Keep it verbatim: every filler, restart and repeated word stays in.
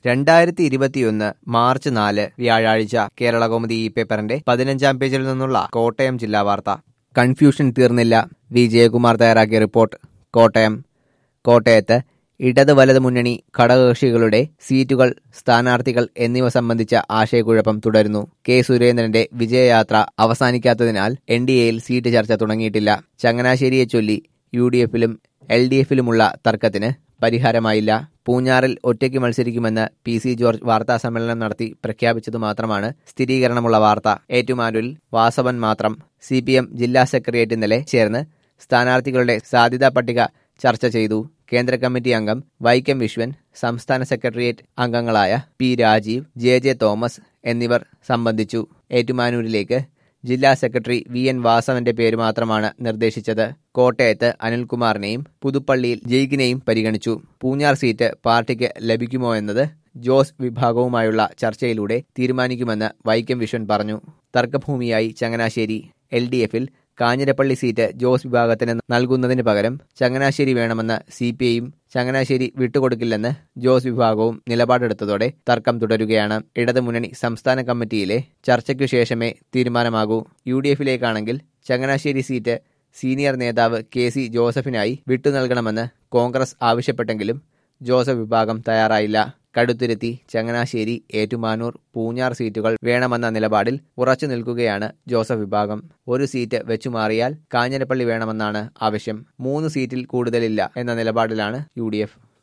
രണ്ടായിരത്തി ഇരുപത്തിയൊന്ന് മാർച്ച് നാല് വ്യാഴാഴ്ച കേരളകൗമുദി ഈ പേപ്പറിന്റെ പതിനഞ്ചാം പേജിൽ നിന്നുള്ള കോട്ടയം ജില്ലാ വാർത്ത. കൺഫ്യൂഷൻ തീർന്നില്ല. വി ജയകുമാർ തയ്യാറാക്കിയ റിപ്പോർട്ട്. കോട്ടയം. കോട്ടയത്ത് ഇടത് വലത് മുന്നണി ഘടകകക്ഷികളുടെ സീറ്റുകൾ, സ്ഥാനാർത്ഥികൾ എന്നിവ സംബന്ധിച്ച ആശയക്കുഴപ്പം തുടരുന്നു. കെ സുരേന്ദ്രന്റെ വിജയയാത്ര അവസാനിക്കാത്തതിനാൽ എൻ ഡി എയിൽ സീറ്റ് ചർച്ച തുടങ്ങിയിട്ടില്ല. ചങ്ങനാശ്ശേരിയെ ചൊല്ലി യു ഡി എഫിലും എൽ ഡി എഫിലുമുള്ള തർക്കത്തിന് പരിഹാരമായില്ല. പൂഞ്ഞാറിൽ ഒറ്റയ്ക്ക് മത്സരിക്കുമെന്ന് പി സി ജോർജ് വാർത്താസമ്മേളനം നടത്തി പ്രഖ്യാപിച്ചതു മാത്രമാണ് സ്ഥിരീകരണമുള്ള വാർത്ത. ഏറ്റുമാനൂരിൽ വാസവൻ മാത്രം. സി പി എം ജില്ലാ സെക്രട്ടേറിയറ്റ് ഇന്നലെ ചേർന്ന് സ്ഥാനാർത്ഥികളുടെ സാധ്യതാ പട്ടിക ചർച്ച ചെയ്തു. കേന്ദ്ര കമ്മിറ്റി അംഗം വൈക്കം വിശ്വൻ, സംസ്ഥാന സെക്രട്ടേറിയറ്റ് അംഗങ്ങളായ P Rajeev, J J Thomas എന്നിവർ സംബന്ധിച്ചു. ഏറ്റുമാനൂരിലേക്ക് ജില്ലാ സെക്രട്ടറി വി എൻ വാസവന്റെ പേര് മാത്രമാണ് നിർദ്ദേശിച്ചത്. കോട്ടയത്ത് അനിൽകുമാറിനെയും പുതുപ്പള്ളിയിൽ ജയിക്കിനെയും പരിഗണിച്ചു. പൂഞ്ഞാർ സീറ്റ് പാർട്ടിക്ക് ലഭിക്കുമോ എന്നത് ജോസ് വിഭാഗവുമായുള്ള ചർച്ചയിലൂടെ തീരുമാനിക്കുമെന്ന് വൈക്കം വിശ്വൻ പറഞ്ഞു. തർക്കഭൂമിയായി ചങ്ങനാശ്ശേരി. എൽ ഡി എഫിൽ കാഞ്ഞിരപ്പള്ളി സീറ്റ് ജോസ് വിഭാഗത്തിന് നൽകുന്നതിന് പകരം ചങ്ങനാശ്ശേരി വേണമെന്ന് സി പി ഐയും ചങ്ങനാശ്ശേരി വിട്ടുകൊടുക്കില്ലെന്ന് ജോസ് വിഭാഗവും നിലപാടെടുത്തതോടെ തർക്കം തുടരുകയാണ്. ഇടത് മുന്നണി സംസ്ഥാന കമ്മിറ്റിയിലെ ചർച്ചയ്ക്കു ശേഷമേ തീരുമാനമാകൂ. യു ഡി എഫിലേക്കാണെങ്കിൽ ചങ്ങനാശ്ശേരി സീറ്റ് സീനിയർ നേതാവ് കെ സി ജോസഫിനായി വിട്ടുനൽകണമെന്ന് കോൺഗ്രസ് ആവശ്യപ്പെട്ടെങ്കിലും ജോസഫ് വിഭാഗം തയ്യാറായില്ല. കടുത്തുരുത്തി, ചങ്ങനാശ്ശേരി, ഏറ്റുമാനൂർ, പൂഞ്ഞാർ സീറ്റുകൾ വേണമെന്ന നിലപാടിൽ ഉറച്ചു നിൽക്കുകയാണ് ജോസഫ് വിഭാഗം. ഒരു സീറ്റ് വെച്ചുമാറിയാൽ കാഞ്ഞിരപ്പള്ളി വേണമെന്നാണ് ആവശ്യം. മൂന്ന് സീറ്റിൽ കൂടുതലില്ല എന്ന നിലപാടിലാണ് യു ഡി എഫ്.